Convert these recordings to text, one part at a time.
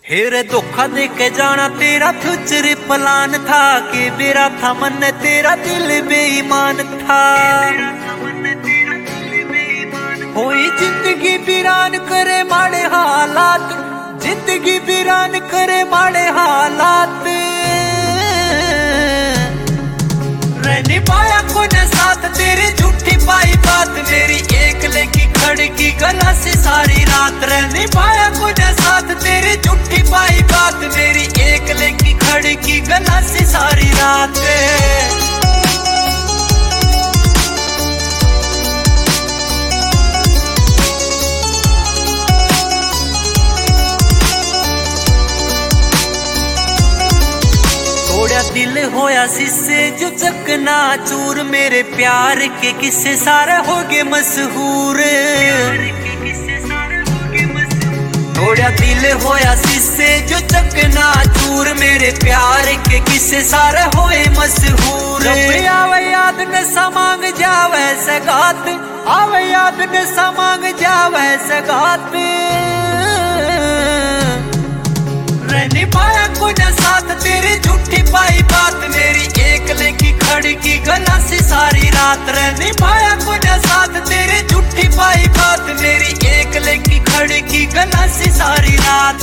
हेर धोखा दे के जाना तेरा फ्यूचर प्लान था कि मेरा था मन तेरा दिल बेईमान था। होई जिंदगी वीरान करे माड़े हालात, जिंदगी वीरान करे माड़े हालात। रह नहीं पाया कोई साथ तेरी झूठी पाई बात, मेरी एक लेकी खड़की गला से सारी रात। रह नहीं पाया कोई साथ तेरी झूठी पाई बात, मेरी एक लेकी खड़की गला से सारी रात। दिल होया शीशे जो चकना चूर, मेरे प्यार के किस्से सारे हो गए मशहूर। थोड़ा दिल होया शीशे जो चकना चूर, मेरे प्यार के किस्से सारे होए मशहूर। आवे याद न समांग जावे सगात, आवे याद न समांग जावे सगात। रह नहीं पाया कोई साथ तेरी झूठी पाई बात, मेरी एक लेकी खड़की गला से सारी रात। रह नहीं पाया कोई साथ तेरी झूठी पाई बात, मेरी एक लेकी खड़की गला से सारी रात।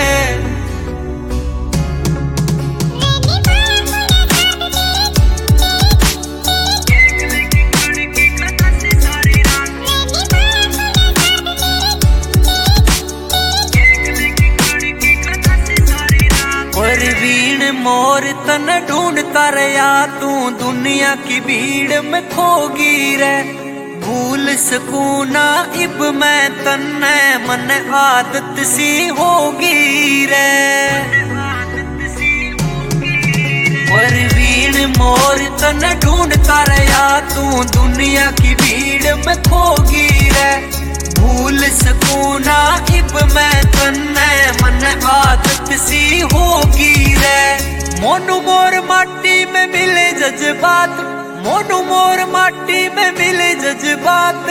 मोर तन ढूंढता रहा तू दुनिया की भीड़ में खोगी रे, भूल सकूं ना इब मैं तन्ने मन आदत सी होगी रे। परवीन मोर तन ढूंढता रहा तू दुनिया की भीड़ में खोगी रे, भूल सकूं ना इब मैं तन्ने मन आदत सी होगी रे। मोनू मोर माटी में मिले जज्बात, मोनू मोर माटी में मिले जज्बात।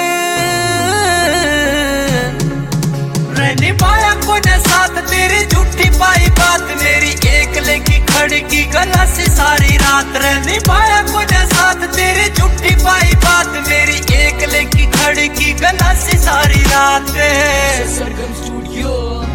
रह नहीं पाया कोई साथ तेरी झूठी पाई बात, मेरी एक लेकी खड़की गला से सारी रात। रह नहीं पाया कोई साथ तेरी झूठी पाई बात, मेरी एक लेकी खड़की गला से सारी रात। सरगम स्टूडियो।